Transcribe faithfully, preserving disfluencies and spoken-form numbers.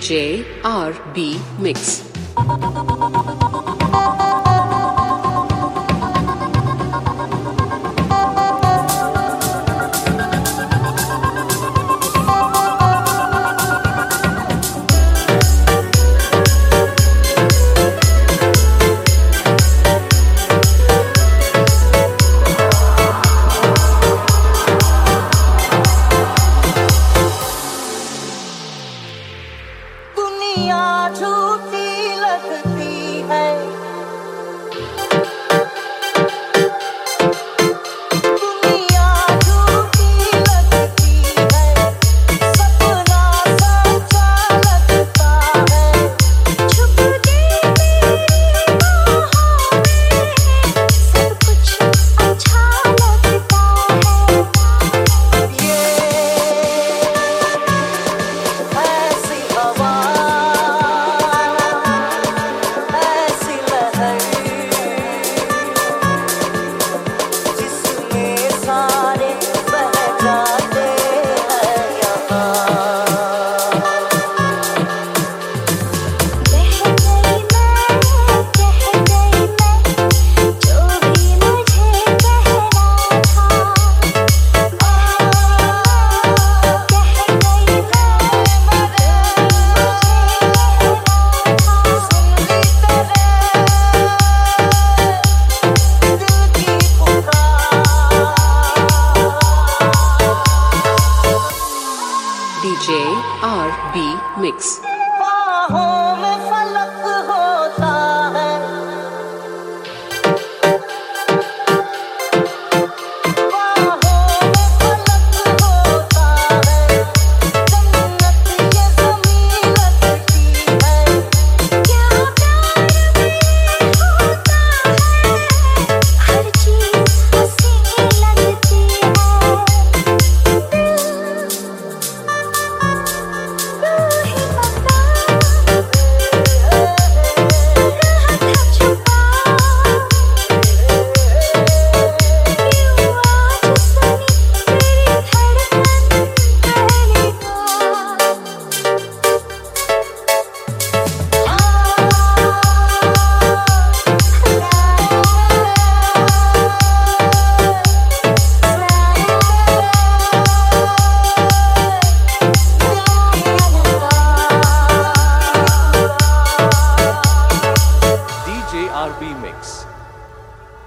J R B Mix. झूठी लगती है, दुनिया झूठी लगती है, सपना सच्चा लगता है, छुप गई मेरी बाहों में, सब कुछ अच्छा लगता है, ये ऐसी हवा D J R B Mix. बाहों में फलक होता है, बाहों में फलक होता है, जन्नत ये ज़मीं लगती है, क्या प्यार भी होता है, हर चीज़ हसीन लगती है, D J R B Mix.